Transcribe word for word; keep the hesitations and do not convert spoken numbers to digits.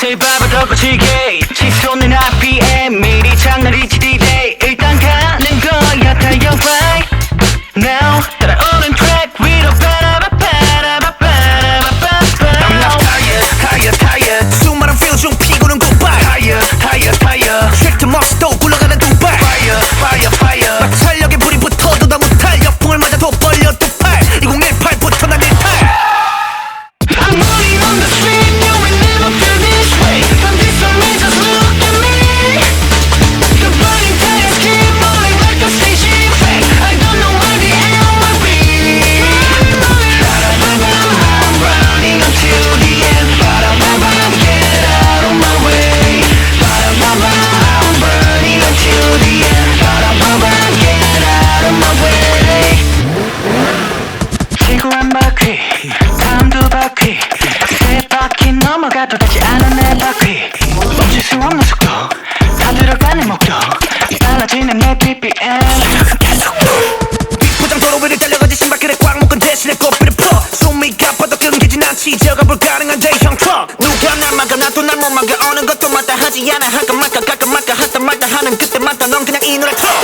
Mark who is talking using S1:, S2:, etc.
S1: 제일 바보 더 거칠게 치솟는 알피엠 미리 장난이지 D-Day 일단 가는 거야 달려 right now 따라오는 트랙 위로 빠라바빠라바빠라바빠빠
S2: I'm not tired, tired, tired 수많은 feel 중 피고는 goodbye Tired, tired, tired Trick to 멋도 굴러가는 두발 Fire, fire, fire 마찰력에 불이 붙어도 다 못할 역풍을 맞아도 벌려 두팔 이공일팔부터 난 일탈
S1: I'm running on the street, you will never feel this way From this on me, just look at me The burning tires keep rolling like a station track I don't know where the end will be I'm running until the end Get out of my way I'm burning until the end Get out of my way 지구 한 바퀴 다음 두 바퀴 세 바퀴 넘어가도 닿지 않은 내 바퀴 멈출 수 없는 속도 다 들어가는 목도 빨라지는 내 비피엠
S2: 비포장 도로 위를 달려가지 신발끈에 꽉 묶은 대신에 꽃비를 풀어 숨이 가빠도 끊기진 않지 저가 불가능한 대형 트럭 누가 날 막아 나도 날 못 막아 어느 것도 맞다 하지 않아 할까 말까 갈까 말까 하다 말다 하는 그때마다 넌 그냥 이 노래 틀어